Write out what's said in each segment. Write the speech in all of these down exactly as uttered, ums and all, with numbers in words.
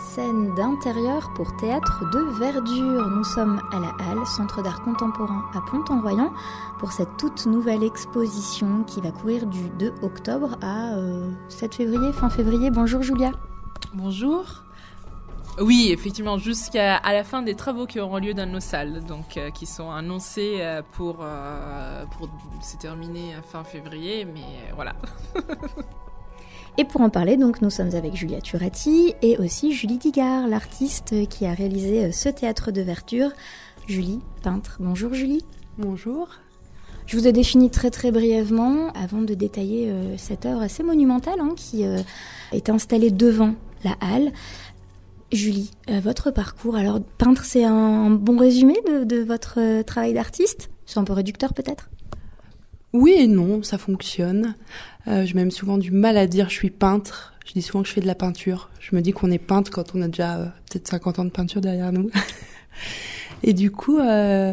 scène d'intérieur pour théâtre de verdure. Nous sommes à la Halle, Centre d'art contemporain à Pont-en-Royans, pour cette toute nouvelle exposition qui va courir du deux octobre à euh, sept février, fin février. Bonjour Julia. Bonjour. Oui, effectivement, jusqu'à à la fin des travaux qui auront lieu dans nos salles, donc euh, qui sont annoncés euh, pour, euh, pour se terminer fin février, mais euh, voilà. Et pour en parler, donc, nous sommes avec Julia Turati et aussi Julie Digard, l'artiste qui a réalisé ce théâtre de verdure. Julie, peintre. Bonjour Julie. Bonjour. Je vous ai défini très très brièvement, avant de détailler euh, cette œuvre assez monumentale hein, qui euh, est installée devant la Halle. Julie, euh, votre parcours, alors peintre, c'est un bon résumé de, de votre euh, travail d'artiste ? C'est un peu réducteur peut-être ? Oui et non, ça fonctionne. Euh, j'ai même souvent du mal à dire je suis peintre. Je dis souvent que je fais de la peinture. Je me dis qu'on est peintre quand on a déjà euh, peut-être cinquante ans de peinture derrière nous. Et du coup, euh,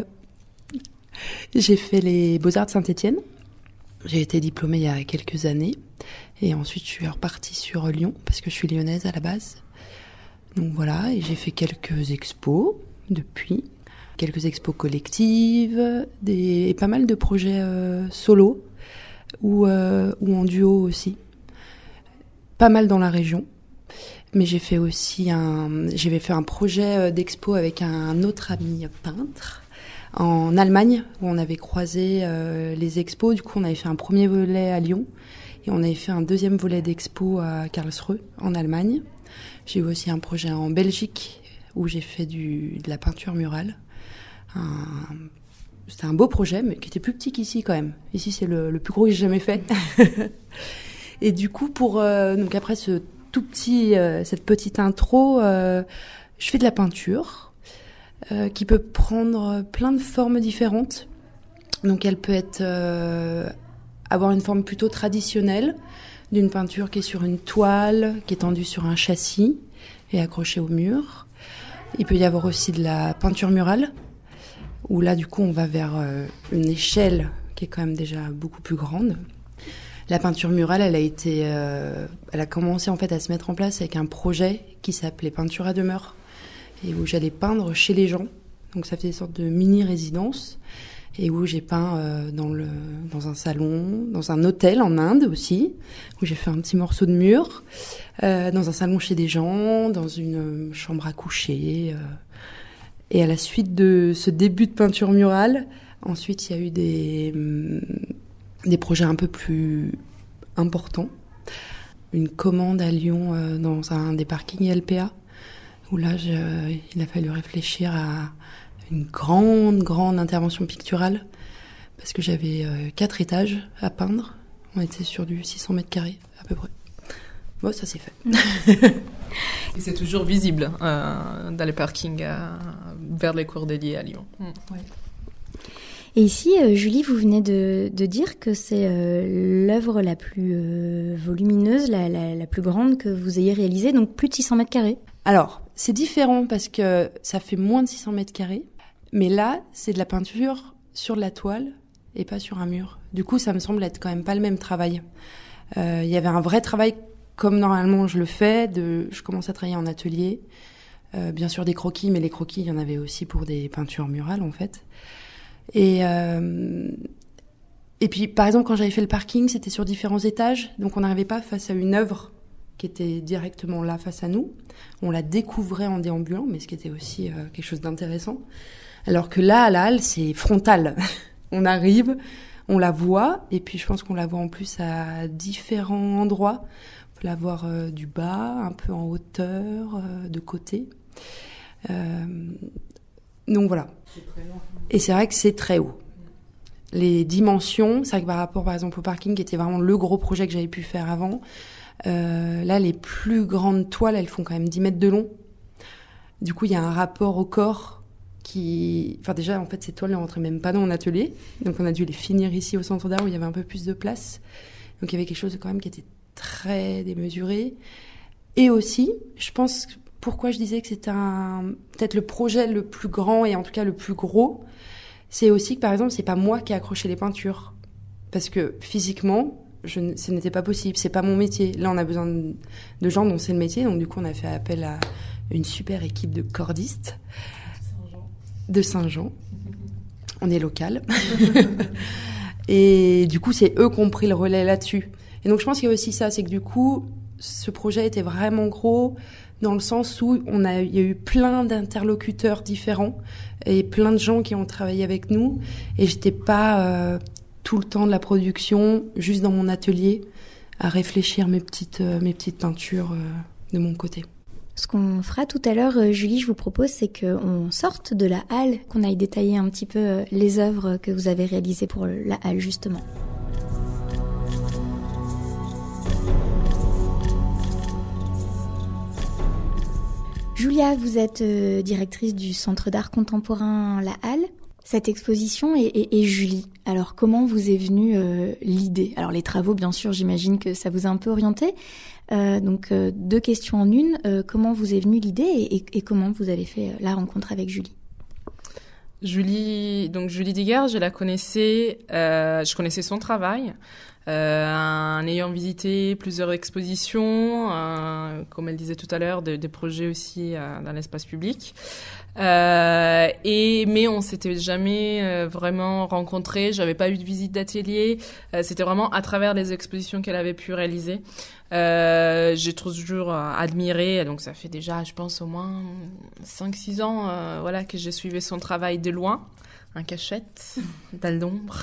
j'ai fait les Beaux-Arts de Saint-Étienne. J'ai été diplômée il y a quelques années. Et ensuite, je suis repartie sur Lyon, parce que je suis lyonnaise à la base. Donc voilà, et j'ai fait quelques expos depuis. Quelques expos collectives, des, et pas mal de projets euh, solo ou, euh, ou en duo aussi. Pas mal dans la région. Mais j'ai fait aussi un, j'avais fait un projet d'expo avec un autre ami peintre en Allemagne où on avait croisé euh, les expos. Du coup, on avait fait un premier volet à Lyon et on avait fait un deuxième volet d'expo à Karlsruhe en Allemagne. J'ai eu aussi un projet en Belgique où j'ai fait du, de la peinture murale. Un... C'était un beau projet, mais qui était plus petit qu'ici quand même. Ici, c'est le, le plus gros que j'ai jamais fait. Et du coup, pour euh, donc après ce tout petit, euh, cette petite intro, euh, je fais de la peinture euh, qui peut prendre plein de formes différentes. Donc, elle peut être euh, avoir une forme plutôt traditionnelle d'une peinture qui est sur une toile, qui est tendue sur un châssis et accrochée au mur. Il peut y avoir aussi de la peinture murale, où là, du coup, on va vers euh, une échelle qui est quand même déjà beaucoup plus grande. La peinture murale, elle a été, euh, elle a commencé en fait à se mettre en place avec un projet qui s'appelait Peinture à demeure, et où j'allais peindre chez les gens. Donc ça faisait une sorte de mini-résidence, et où j'ai peint euh, dans le, dans un salon, dans un hôtel en Inde aussi, où j'ai fait un petit morceau de mur, euh, dans un salon chez des gens, dans une chambre à coucher. Euh, Et à la suite de ce début de peinture murale, ensuite il y a eu des, des projets un peu plus importants. Une commande à Lyon euh, dans un des parkings L P A, où là je, il a fallu réfléchir à une grande, grande intervention picturale, parce que j'avais euh, quatre étages à peindre. On était sur du six cents mètres carrés à peu près. Bon, ça c'est fait. Et c'est toujours visible euh, dans les parkings euh, vers les Cordeliers à Lyon. Mmh. Ouais. Et ici, euh, Julie, vous venez de, de dire que c'est euh, l'œuvre la plus euh, volumineuse, la, la, la plus grande que vous ayez réalisée, donc plus de six cents mètres carrés. Alors, c'est différent parce que ça fait moins de six cents mètres carrés, mais là, c'est de la peinture sur de la toile et pas sur un mur. Du coup, ça me semble être quand même pas le même travail. Euh, il y avait un vrai travail comme normalement je le fais, de, je commence à travailler en atelier, euh, bien sûr des croquis, mais les croquis, il y en avait aussi pour des peintures murales en fait. Et, euh, et puis par exemple quand j'avais fait le parking, c'était sur différents étages, donc on n'arrivait pas face à une œuvre qui était directement là face à nous. On la découvrait en déambulant, mais ce qui était aussi euh, quelque chose d'intéressant. Alors que là, à la Halle, c'est frontal. On arrive, on la voit, et puis je pense qu'on la voit en plus à différents endroits. On peut la voir euh, du bas, un peu en hauteur, euh, de côté. Euh, donc voilà. C'est très long. Et c'est vrai que c'est très haut. Les dimensions, c'est vrai que par rapport par exemple au parking, qui était vraiment le gros projet que j'avais pu faire avant, euh, là les plus grandes toiles, elles font quand même dix mètres de long. Du coup, il y a un rapport au corps qui... Enfin déjà, en fait, ces toiles ne rentraient même pas dans mon atelier. Donc on a dû les finir ici au Centre d'art où il y avait un peu plus de place. Donc il y avait quelque chose quand même qui était très démesuré. Et aussi, je pense, pourquoi je disais que c'était un, peut-être le projet le plus grand et en tout cas le plus gros, c'est aussi que par exemple, c'est pas moi qui ai accroché les peintures. Parce que physiquement, je, ce n'était pas possible, c'est pas mon métier. Là, on a besoin de, de gens dont c'est le métier, donc du coup, on a fait appel à une super équipe de cordistes de Saint-Jean. On est local. Et du coup, c'est eux qui ont pris le relais là-dessus. Et donc, je pense qu'il y a aussi ça, c'est que du coup, ce projet était vraiment gros dans le sens où on a, il y a eu plein d'interlocuteurs différents et plein de gens qui ont travaillé avec nous. Et j'étais pas euh, tout le temps de la production, juste dans mon atelier, à réfléchir mes petites, euh, mes petites peintures euh, de mon côté. Ce qu'on fera tout à l'heure, euh, Julie, je vous propose, c'est qu'on sorte de la halle, qu'on aille détailler un petit peu euh, les œuvres que vous avez réalisées pour la halle, justement. Julia, vous êtes euh, directrice du Centre d'art contemporain La Halle. Cette exposition est, est, est Julie. Alors, comment vous est venue euh, l'idée ? Alors, les travaux, bien sûr, j'imagine que ça vous a un peu orienté. Euh, donc, euh, deux questions en une. Euh, comment vous est venue l'idée et, et, et comment vous avez fait la rencontre avec Julie ? Julie, donc Julie Digger, je la connaissais, euh, je connaissais son travail. Euh, en ayant visité plusieurs expositions, euh, comme elle disait tout à l'heure, de, des projets aussi euh, dans l'espace public. Euh, et mais on s'était jamais euh, vraiment rencontrés. J'avais pas eu de visite d'atelier. Euh, c'était vraiment à travers les expositions qu'elle avait pu réaliser. Euh, j'ai toujours euh, admiré. Donc ça fait déjà, je pense, au moins cinq six ans, euh, voilà, que j'ai suivi son travail de loin. En cachette, dalle d'ombre.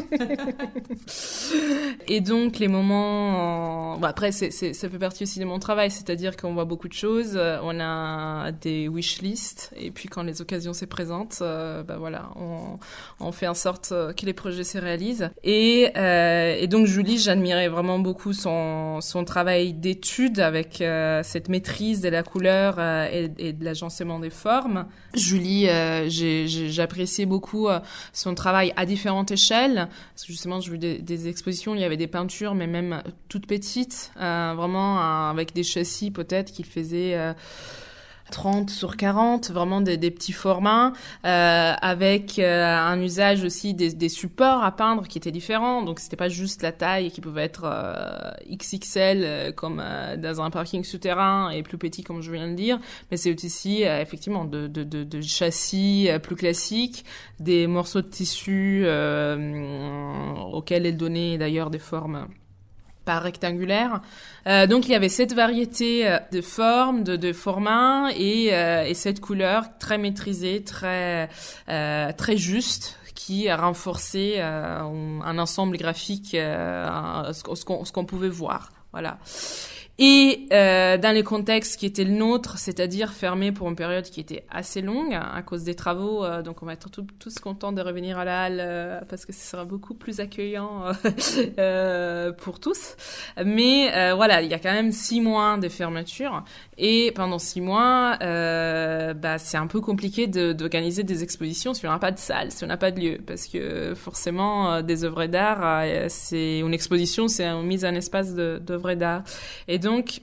Et donc, les moments... Bon, après, c'est, c'est, ça fait partie aussi de mon travail, c'est-à-dire qu'on voit beaucoup de choses, on a des wish lists, et puis quand les occasions se présentent, euh, bah voilà, on, on fait en sorte que les projets se réalisent. Et, euh, et donc, Julie, j'admirais vraiment beaucoup son, son travail d'étude avec euh, cette maîtrise de la couleur euh, et, et de l'agencement des formes. Julie, euh, j'ai, j'ai, j'appréciais beaucoup son travail à différentes échelles. Parce que justement, j'ai vu des, des expositions, il y avait des peintures, mais même toutes petites, euh, vraiment euh, avec des châssis peut-être qu'il faisait... Euh, trente sur quarante, vraiment des, des petits formats, euh, avec euh, un usage aussi des, des supports à peindre qui étaient différents. Donc, c'était pas juste la taille qui pouvait être euh, X X L euh, comme euh, dans un parking souterrain et plus petit comme je viens de dire, mais c'est aussi euh, effectivement de, de, de, de châssis euh, plus classiques, des morceaux de tissu euh, auxquels elle donnait d'ailleurs des formes pas rectangulaire. Euh, donc il y avait cette variété de formes, de, de formats et, euh, et cette couleur très maîtrisée, très euh, très juste, qui a renforcé euh, un ensemble graphique, euh, ce, ce, qu'on, ce qu'on pouvait voir. Voilà. Et euh, dans les contextes qui étaient le nôtre, c'est-à-dire fermés pour une période qui était assez longue à cause des travaux, euh, donc on va être tout, tous contents de revenir à la halle euh, parce que ce sera beaucoup plus accueillant euh, pour tous. Mais euh, voilà, il y a quand même six mois de fermeture et pendant six mois, euh, bah, c'est un peu compliqué de, d'organiser des expositions si on n'a pas de salle, si on n'a pas de lieu, parce que forcément, euh, des œuvres d'art, euh, c'est une exposition, c'est une mise en espace de, d'œuvres d'art. Et donc, Donc,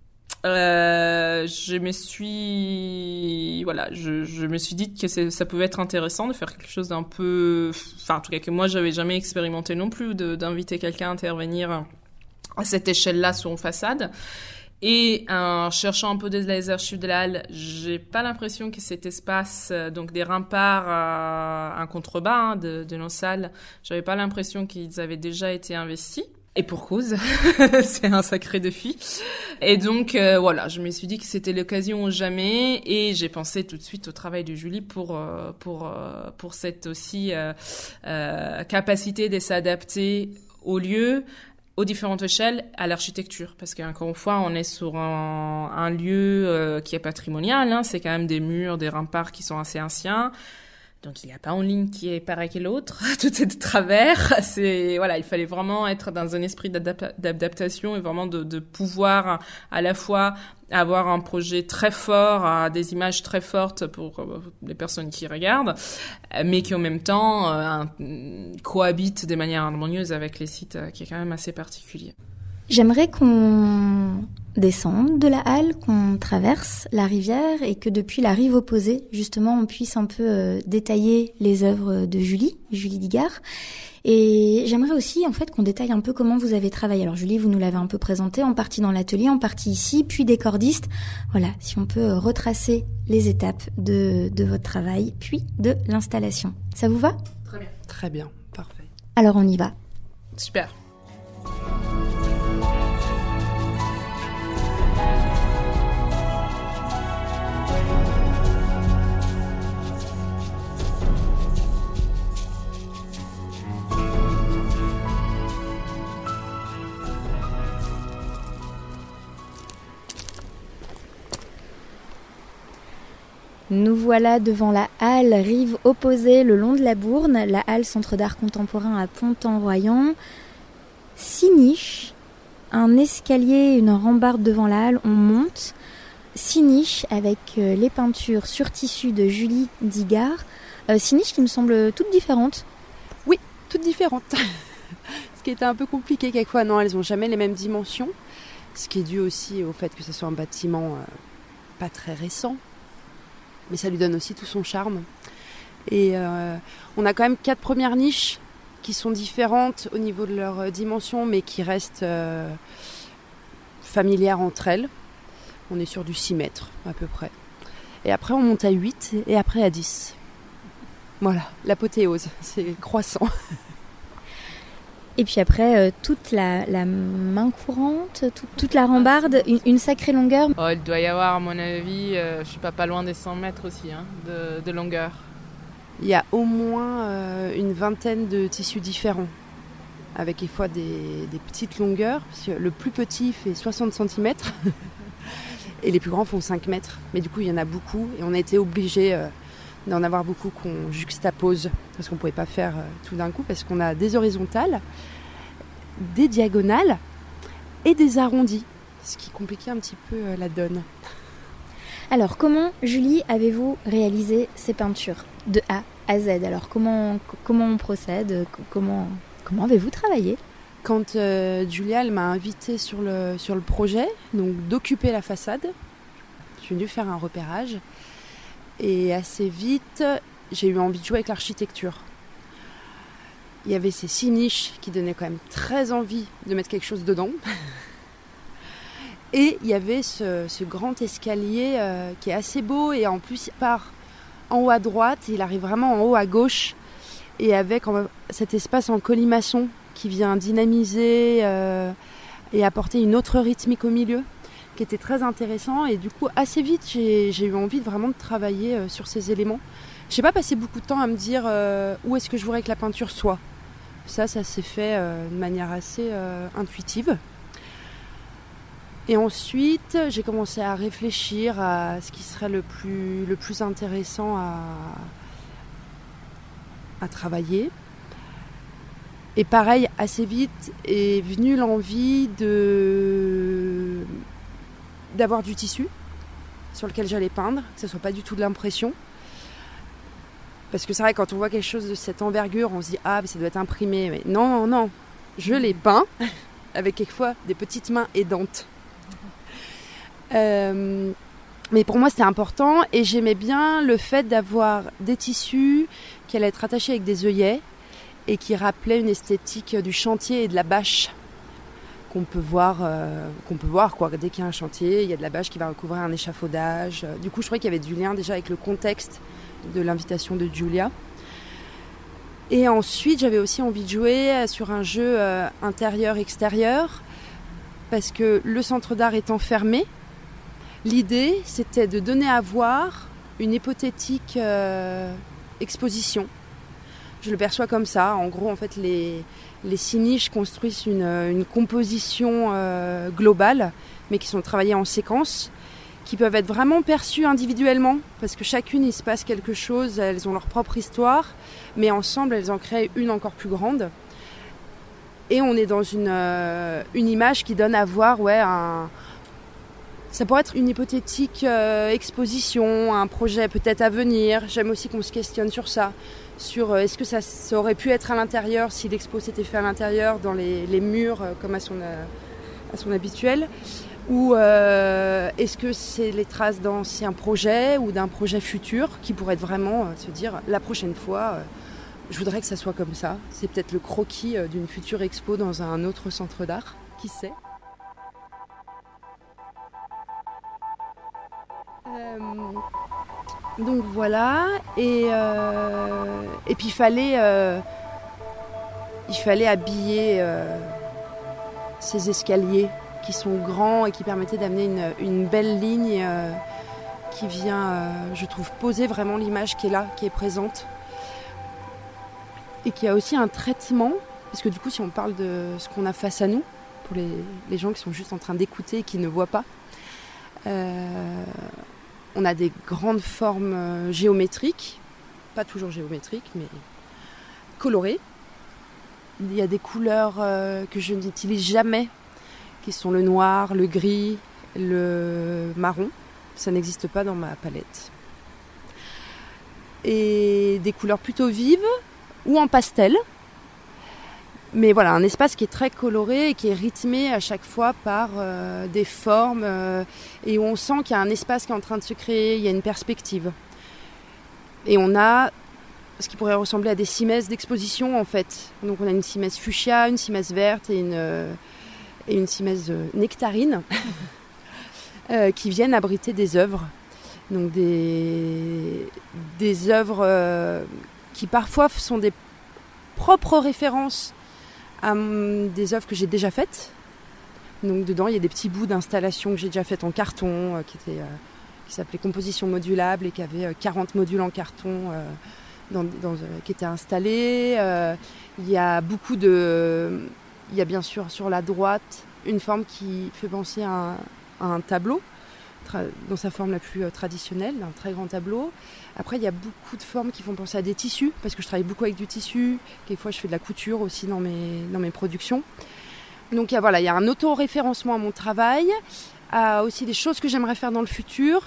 euh, je me suis, voilà, je, je me suis dit que c'est, ça pouvait être intéressant de faire quelque chose d'un peu, enfin, en tout cas que moi j'avais jamais expérimenté non plus, de, d'inviter quelqu'un à intervenir à cette échelle-là sur une façade. Et en cherchant un peu dans les archives de la halle, j'ai pas l'impression que cet espace, donc des remparts à un contrebas hein, de, de nos salles, j'avais pas l'impression qu'ils avaient déjà été investis. Et pour cause, c'est un sacré défi. Et donc, euh, voilà, je me suis dit que c'était l'occasion ou jamais. Et j'ai pensé tout de suite au travail de Julie pour, euh, pour, euh, pour cette aussi euh, euh, capacité de s'adapter au lieu, aux différentes échelles, à l'architecture. Parce qu'encore une fois, on est sur un, un lieu euh, qui est patrimonial. Hein, c'est quand même des murs, des remparts qui sont assez anciens. Donc, il n'y a pas une ligne qui est pareille que l'autre. Tout est de travers. C'est, voilà, il fallait vraiment être dans un esprit d'adap- d'adaptation et vraiment de, de pouvoir à la fois avoir un projet très fort, des images très fortes pour les personnes qui regardent, mais qui en même temps euh, cohabitent de manière harmonieuse avec les sites qui est quand même assez particulier. J'aimerais qu'on descende de la halle, qu'on traverse la rivière et que depuis la rive opposée, justement, on puisse un peu euh, détailler les œuvres de Julie, Julie Digard. Et j'aimerais aussi, en fait, qu'on détaille un peu comment vous avez travaillé. Alors, Julie, vous nous l'avez un peu présenté, en partie dans l'atelier, en partie ici, puis des cordistes. Voilà, si on peut retracer les étapes de, de votre travail, puis de l'installation. Ça vous va ? Très bien. Très bien, parfait. Alors, on y va. Super. Nous voilà devant la halle, rive opposée, le long de la Bourne, la halle Centre d'art contemporain à Pont-en-Royan. Six niches, un escalier, une rambarde devant la halle, on monte. Six niches avec euh, les peintures sur tissu de Julie Digard. Euh, six niches qui me semblent toutes différentes. Oui, toutes différentes. Ce qui était un peu compliqué quelquefois, non, elles n'ont jamais les mêmes dimensions. Ce qui est dû aussi au fait que ce soit un bâtiment euh, pas très récent. Mais ça lui donne aussi tout son charme. Et euh, on a quand même quatre premières niches qui sont différentes au niveau de leur euh, dimension, mais qui restent euh, familières entre elles. On est sur du six mètres à peu près. Et après on monte à huit et après à dix. Voilà, l'apothéose, c'est croissant. Et puis après, euh, toute la, la main courante, tout, toute la rambarde, une, une sacrée longueur. Oh, il doit y avoir, à mon avis, euh, je suis pas, pas loin des cent mètres aussi, hein, de, de longueur. Il y a au moins euh, une vingtaine de tissus différents, avec des fois des, des petites longueurs, parce que le plus petit fait soixante centimètres, et les plus grands font cinq mètres. Mais du coup, il y en a beaucoup, et on a été obligés euh, d'en avoir beaucoup qu'on juxtapose, parce qu'on ne pouvait pas faire euh, tout d'un coup, parce qu'on a des horizontales, des diagonales et des arrondis, ce qui compliquait un petit peu euh, la donne. Alors, comment, Julie, avez-vous réalisé ces peintures de A à Z ? Alors, comment, comment on procède ? Comment, comment avez-vous travaillé ? Quand euh, Julia elle m'a invitée sur le, sur le projet, donc d'occuper la façade, je suis venue faire un repérage. Et assez vite, j'ai eu envie de jouer avec l'architecture. Il y avait ces six niches qui donnaient quand même très envie de mettre quelque chose dedans. Et il y avait ce, ce grand escalier euh, qui est assez beau. Et en plus, il part en haut à droite, il arrive vraiment en haut à gauche. Et avec en, cet espace en colimaçon qui vient dynamiser euh, et apporter une autre rythmique au milieu, qui était très intéressant. Et du coup, assez vite, j'ai, j'ai eu envie de vraiment de travailler euh, sur ces éléments. Je n'ai pas passé beaucoup de temps à me dire euh, où est-ce que je voudrais que la peinture soit. Ça, ça s'est fait euh, de manière assez euh, intuitive. Et ensuite, j'ai commencé à réfléchir à ce qui serait le plus, le plus intéressant à, à travailler. Et pareil, assez vite est venue l'envie de... d'avoir du tissu sur lequel j'allais peindre, que ce ne soit pas du tout de l'impression. Parce que c'est vrai, quand on voit quelque chose de cette envergure, on se dit « Ah, mais ça doit être imprimé ». Mais non, non, non, je l'ai peint avec quelquefois des petites mains aidantes. Euh, mais pour moi, c'était important et j'aimais bien le fait d'avoir des tissus qui allaient être attachés avec des œillets et qui rappelaient une esthétique du chantier et de la bâche qu'on peut voir, euh, qu'on peut voir quoi. Dès qu'il y a un chantier, il y a de la bâche qui va recouvrir un échafaudage. Du coup, je trouvais qu'il y avait du lien déjà avec le contexte de l'invitation de Julia. Et ensuite, j'avais aussi envie de jouer sur un jeu euh, intérieur-extérieur parce que le centre d'art étant fermé, l'idée, c'était de donner à voir une hypothétique euh, exposition. Je le perçois comme ça. En gros, en fait, les, les six niches construisent une, une composition euh, globale, mais qui sont travaillées en séquence, qui peuvent être vraiment perçues individuellement, parce que chacune, il se passe quelque chose, elles ont leur propre histoire, mais ensemble, elles en créent une encore plus grande. Et on est dans une, euh, une image qui donne à voir, ouais, un... ça pourrait être une hypothétique euh, exposition, un projet peut-être à venir. J'aime aussi qu'on se questionne sur ça, sur euh, est-ce que ça, ça aurait pu être à l'intérieur si l'expo s'était fait à l'intérieur, dans les, les murs, euh, comme à son, euh, à son habituel, ou euh, est-ce que c'est les traces d'anciens projets ou d'un projet futur qui pourrait être vraiment euh, se dire la prochaine fois, euh, je voudrais que ça soit comme ça. C'est peut-être le croquis euh, d'une future expo dans un autre centre d'art, qui sait. Euh, donc voilà, et, euh, et puis il fallait, euh, il fallait habiller euh, ces escaliers qui sont grands et qui permettaient d'amener une, une belle ligne euh, qui vient, euh, je trouve, poser vraiment l'image qui est là, qui est présente. Et qui a aussi un traitement, parce que du coup, si on parle de ce qu'on a face à nous, pour les, les gens qui sont juste en train d'écouter et qui ne voient pas, euh, on a des grandes formes géométriques, pas toujours géométriques, mais colorées. Il y a des couleurs euh, que je n'utilise jamais, qui sont le noir, le gris, le marron. Ça n'existe pas dans ma palette. Et des couleurs plutôt vives ou en pastel. Mais voilà, un espace qui est très coloré et qui est rythmé à chaque fois par euh, des formes euh, et où on sent qu'il y a un espace qui est en train de se créer, il y a une perspective. Et on a ce qui pourrait ressembler à des cimaises d'exposition en fait. Donc on a une cimaise fuchsia, une cimaise verte et une, euh, et une cimaise nectarine euh, qui viennent abriter des œuvres. Donc des, des œuvres euh, qui parfois sont des propres références à des œuvres que j'ai déjà faites. Donc dedans il y a des petits bouts d'installations que j'ai déjà faites en carton euh, qui, étaient, euh, qui s'appelaient composition modulable et qui avaient euh, quarante modules en carton euh, dans, dans, euh, qui étaient installés. Euh, il y a beaucoup de... Il y a bien sûr sur la droite une forme qui fait penser à un, à un tableau dans sa forme la plus euh, traditionnelle, un très grand tableau. Après, il y a beaucoup de formes qui font penser à des tissus, parce que je travaille beaucoup avec du tissu. Quelquefois, je fais de la couture aussi dans mes, dans mes productions. Donc, il y a, voilà, il y a un auto-référencement à mon travail, à aussi des choses que j'aimerais faire dans le futur,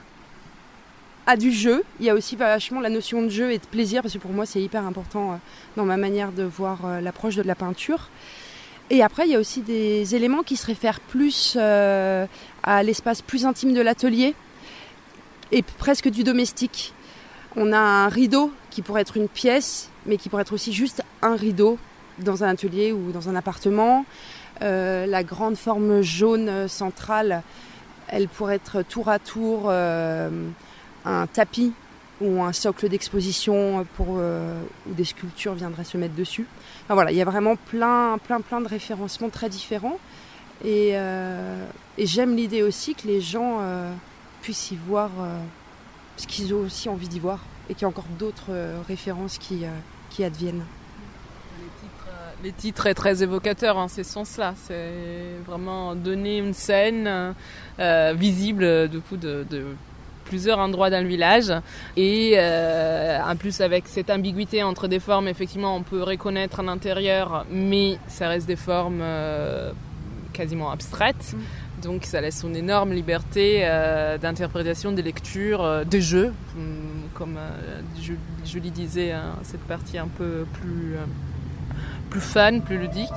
à du jeu. Il y a aussi vachement la notion de jeu et de plaisir, parce que pour moi, c'est hyper important euh, dans ma manière de voir euh, l'approche de la peinture. Et après, il y a aussi des éléments qui se réfèrent plus euh, à l'espace plus intime de l'atelier et presque du domestique. On a un rideau qui pourrait être une pièce, mais qui pourrait être aussi juste un rideau dans un atelier ou dans un appartement. Euh, la grande forme jaune centrale, elle pourrait être tour à tour euh, un tapis ou un socle d'exposition pour, euh, où des sculptures viendraient se mettre dessus. Enfin, voilà, il y a vraiment plein, plein, plein de référencements très différents. Et, euh, et j'aime l'idée aussi que les gens euh, puissent y voir euh, ce qu'ils ont aussi envie d'y voir et qu'il y a encore d'autres euh, références qui, euh, qui adviennent. Les titres, euh, les titres est très évocateur en ces sens-là. C'est vraiment donner une scène euh, visible du coup de... de... plusieurs endroits dans le village et euh, en plus avec cette ambiguïté entre des formes, effectivement on peut reconnaître un intérieur mais ça reste des formes euh, quasiment abstraites, mmh. Donc ça laisse une énorme liberté euh, d'interprétation, des lectures, euh, des jeux, comme euh, Julie disait, hein, cette partie un peu plus, euh, plus fun, plus ludique.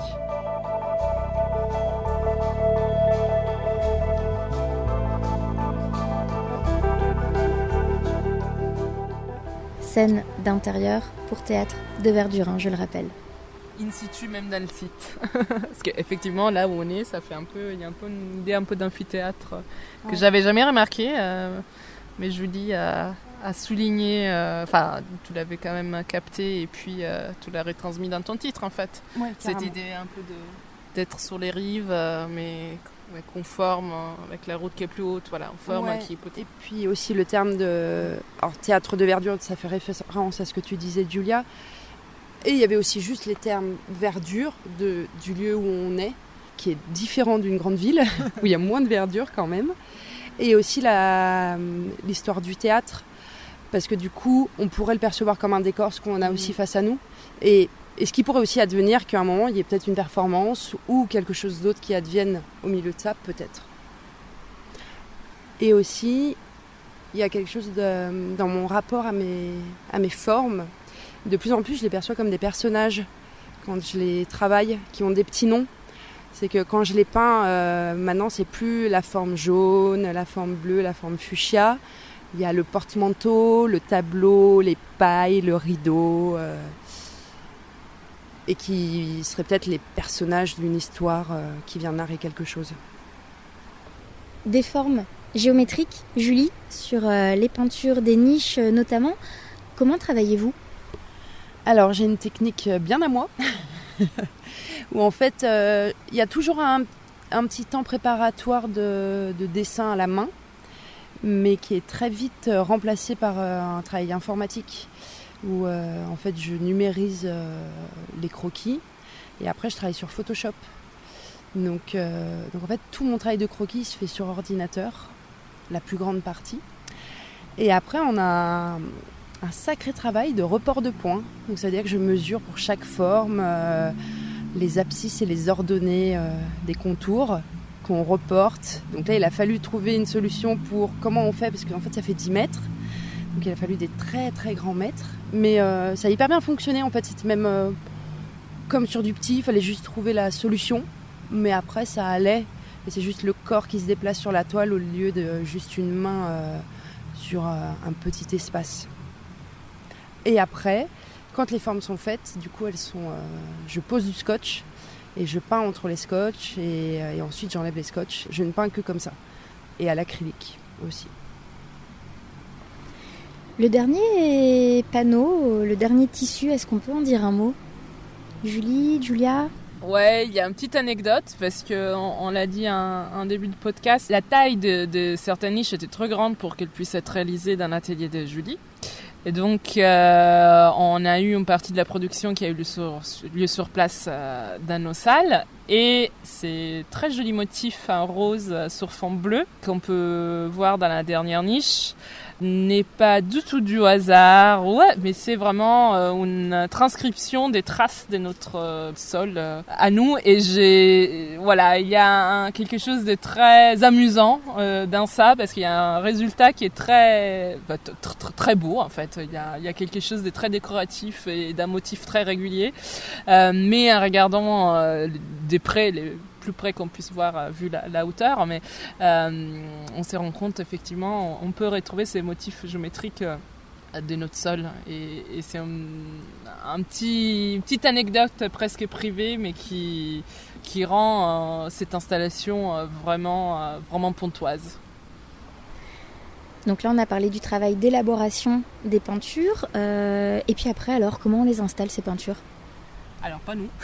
Scène d'intérieur pour théâtre de Verdurin, je le rappelle. In situ, même dans le site. Parce qu'effectivement, là où on est, ça fait un peu, il y a un peu une idée un peu d'amphithéâtre que ouais. J'avais jamais remarqué, euh, mais Julie a, a souligné, enfin, euh, tu l'avais quand même capté et puis euh, tu l'as retransmis dans ton titre en fait. Ouais, cette idée un peu de, d'être sur les rives, euh, mais ouais, conforme avec la route qui est plus haute, voilà, en forme ouais. qui est potée. Et puis aussi le terme de alors, théâtre de verdure, ça fait référence à ce que tu disais, Julia. Et il y avait aussi juste les termes verdure de, du lieu où on est, qui est différent d'une grande ville, où il y a moins de verdure quand même. Et aussi la, l'histoire du théâtre, parce que du coup, on pourrait le percevoir comme un décor, ce qu'on a aussi face à nous. Et, et ce qui pourrait aussi advenir qu'à un moment, il y ait peut-être une performance ou quelque chose d'autre qui advienne au milieu de ça, peut-être. Et aussi, il y a quelque chose de, dans mon rapport à mes, à mes formes. De plus en plus, je les perçois comme des personnages quand je les travaille, qui ont des petits noms. C'est que quand je les peins, euh, maintenant, c'est plus la forme jaune, la forme bleue, la forme fuchsia. Il y a le porte-manteau, le tableau, les pailles, le rideau, euh, et qui seraient peut-être les personnages d'une histoire euh, qui vient narrer quelque chose. Des formes géométriques, Julie, sur euh, les peintures des niches euh, notamment. Comment travaillez-vous ? Alors, j'ai une technique bien à moi, où en fait, il euh, y a toujours un, un petit temps préparatoire de, de dessin à la main, mais qui est très vite remplacé par euh, un travail informatique, où euh, en fait, je numérise euh, les croquis, et après, je travaille sur Photoshop. Donc, euh, donc en fait, tout mon travail de croquis se fait sur ordinateur, la plus grande partie. Et après, on a un sacré travail de report de points. Donc ça veut dire que je mesure pour chaque forme euh, les abscisses et les ordonnées euh, des contours qu'on reporte. Donc là, il a fallu trouver une solution pour comment on fait, parce qu'en fait, ça fait dix mètres. Donc il a fallu des très très grands mètres. Mais euh, ça a hyper bien fonctionné. En fait, c'était même euh, comme sur du petit, il fallait juste trouver la solution. Mais après, ça allait. Et c'est juste le corps qui se déplace sur la toile au lieu de juste une main euh, sur euh, un petit espace. Et après, quand les formes sont faites, du coup, elles sont, euh, je pose du scotch et je peins entre les scotch et, et ensuite j'enlève les scotch. Je ne peins que comme ça. Et à l'acrylique aussi. Le dernier panneau, le dernier tissu, est-ce qu'on peut en dire un mot ? Julie, Julia ? Ouais, il y a une petite anecdote parce que on, on l'a dit en, en début de podcast, la taille de, de certaines niches était trop grande pour qu'elles puissent être réalisées dans l'atelier de Julie. Et donc, euh, on a eu une partie de la production qui a eu lieu sur, lieu sur place euh, dans nos salles. Et ces très jolis motifs en rose sur fond bleu qu'on peut voir dans la dernière niche n'est pas du tout du hasard, ouais, mais c'est vraiment euh, une transcription des traces de notre euh, sol euh, à nous. Et j'ai, voilà, il y a un, quelque chose de très amusant euh, dans ça, parce qu'il y a un résultat qui est très, bah, t- t- très beau en fait. Il y a, il y a quelque chose de très décoratif et d'un motif très régulier. Euh, mais en regardant euh, des près, les plus près qu'on puisse voir euh, vu la, la hauteur, mais euh, on se rend compte effectivement, on peut retrouver ces motifs géométriques euh, de notre sol, et, et c'est un, un petit, une petite anecdote presque privée, mais qui, qui rend euh, cette installation euh, vraiment, euh, vraiment pontoise. Donc là, on a parlé du travail d'élaboration des peintures, euh, et puis après, alors, comment on les installe ces peintures ? Alors, pas nous.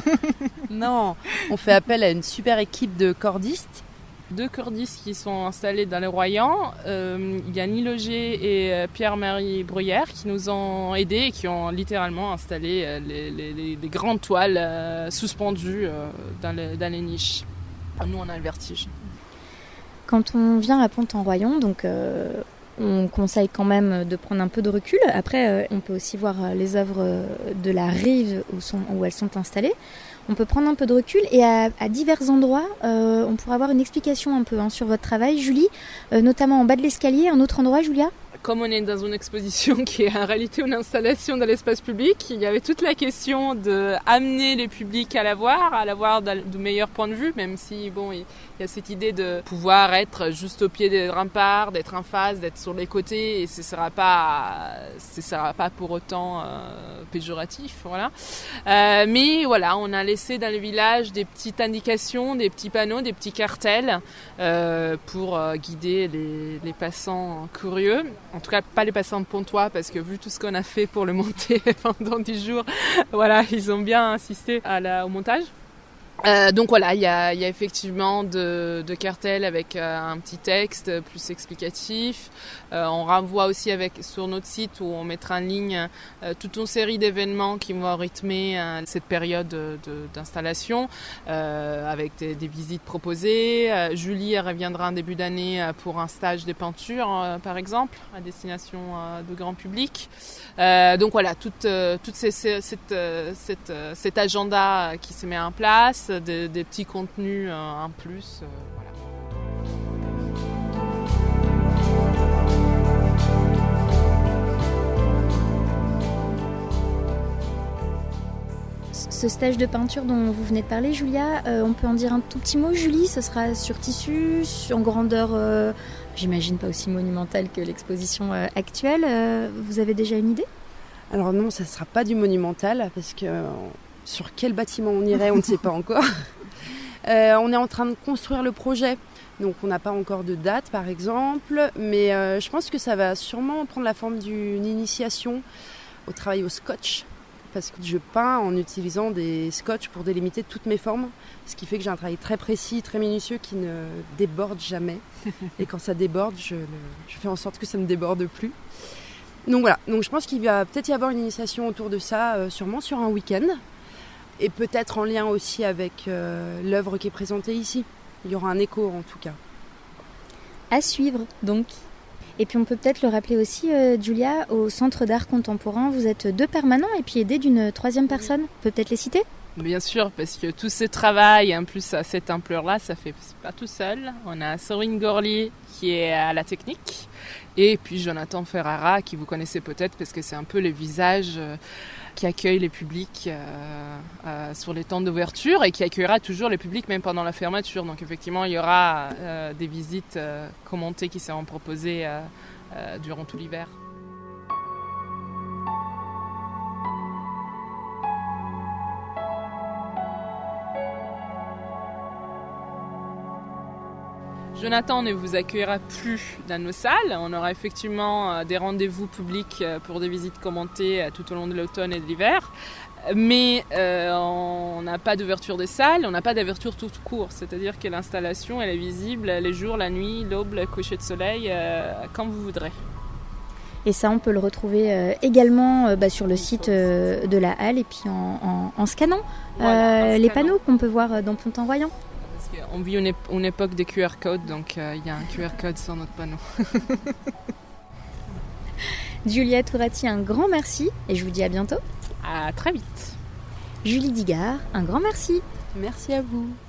Non, on fait appel à une super équipe de cordistes. Deux cordistes qui sont installés dans le Royan. Euh, il y a Nils Auger et Pierre-Marie Bruyère qui nous ont aidés et qui ont littéralement installé les, les, les, les grandes toiles euh, suspendues euh, dans, les, dans les niches. Nous, on a le vertige. Quand on vient à Pont-en-Royan, donc euh, on conseille quand même de prendre un peu de recul. Après, euh, on peut aussi voir les œuvres de la rive où, sont, où elles sont installées. On peut prendre un peu de recul et à, à divers endroits, euh, on pourra avoir une explication un peu hein, sur votre travail. Julie, euh, notamment en bas de l'escalier, un autre endroit, Julia ? Comme on est dans une exposition qui est en réalité une installation dans l'espace public, il y avait toute la question d'amener les publics à la voir, à la voir du meilleur point de vue, même si bon, il y a cette idée de pouvoir être juste au pied des remparts, d'être en face, d'être sur les côtés, et ce ne sera pas, ce sera pas pour autant euh, péjoratif, voilà. Euh, mais voilà, on a laissé dans le village des petites indications, des petits panneaux, des petits cartels euh, pour euh, guider les, les passants curieux. En tout cas, pas les passants de Pontois, parce que vu tout ce qu'on a fait pour le monter pendant dix jours, voilà, ils ont bien insisté à la, au montage. Euh, donc voilà, il y a, y a effectivement de, de cartels avec euh, un petit texte plus explicatif. Euh, on renvoie aussi avec sur notre site où on mettra en ligne euh, toute une série d'événements qui vont rythmer euh, cette période de, d'installation euh, avec des, des visites proposées. Euh, Julie elle reviendra en début d'année pour un stage de peinture euh, par exemple à destination euh, de grand public. Euh, donc voilà, tout, euh, tout ces, ces, cette, euh, cette, euh, cet agenda qui se met en place. Des, des petits contenus euh, en plus. Euh, voilà. ce stage de peinture dont vous venez de parler, Julia, euh, on peut en dire un tout petit mot, Julie? Ce sera sur tissu, en grandeur, euh, j'imagine pas aussi monumentale que l'exposition euh, actuelle. Euh, vous avez déjà une idée? Alors non, ça ne sera pas du monumental, parce que euh, sur quel bâtiment on irait, on ne sait pas encore. Euh, on est en train de construire le projet, donc on n'a pas encore de date par exemple, mais euh, je pense que ça va sûrement prendre la forme d'une initiation au travail au scotch, parce que je peins en utilisant des scotch pour délimiter toutes mes formes, ce qui fait que j'ai un travail très précis, très minutieux qui ne déborde jamais, et quand ça déborde, je, le, je fais en sorte que ça ne déborde plus. Donc voilà, donc je pense qu'il va peut-être y avoir une initiation autour de ça, euh, sûrement sur un week-end. Et peut-être en lien aussi avec euh, l'œuvre qui est présentée ici. Il y aura un écho en tout cas. À suivre donc. Et puis on peut peut-être le rappeler aussi, euh, Julia, au Centre d'art contemporain, vous êtes deux permanents et puis aidés d'une troisième personne. On peut peut-être les citer? Bien sûr, parce que tout ce travail, en plus à cette ampleur-là, ça fait pas tout seul. On a Sorine Gorlier qui est à la technique. Et puis Jonathan Ferrara, qui vous connaissez peut-être parce que c'est un peu le visage euh, qui accueille les publics euh, euh, sur les temps d'ouverture et qui accueillera toujours les publics même pendant la fermeture. Donc effectivement, il y aura euh, des visites euh, commentées qui seront proposées euh, euh, durant tout l'hiver. Jonathan ne vous accueillera plus dans nos salles. On aura effectivement des rendez-vous publics pour des visites commentées tout au long de l'automne et de l'hiver. Mais euh, on n'a pas d'ouverture des salles, on n'a pas d'ouverture tout court. C'est-à-dire que l'installation elle est visible les jours, la nuit, l'aube, le coucher de soleil, euh, quand vous voudrez. Et ça, on peut le retrouver euh, également euh, bah, sur le site euh, de la Halle et puis en, en, en scannant voilà, euh, en les scannant. panneaux qu'on peut voir dans Pont-en-Voyant. On vit une, ép- une époque des Q R codes, donc il euh, y a un Q R code sur notre panneau. Julia Tourati, un grand merci et je vous dis à bientôt. À très vite. Julie Digard, un grand merci. Merci à vous.